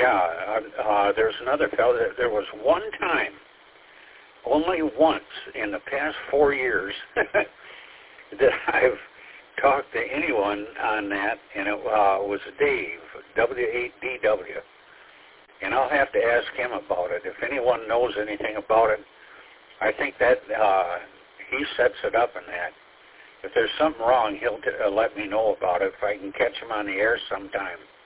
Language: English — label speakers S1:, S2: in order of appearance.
S1: There's another fellow. There was one time, only once in the past 4 years, that I've talked to anyone on that, and it was Dave, W8DW. And I'll have to ask him about it. If anyone knows anything about it, I think that he sets it up in that. If there's something wrong, he'll let me know about it if I can catch him on the air sometime.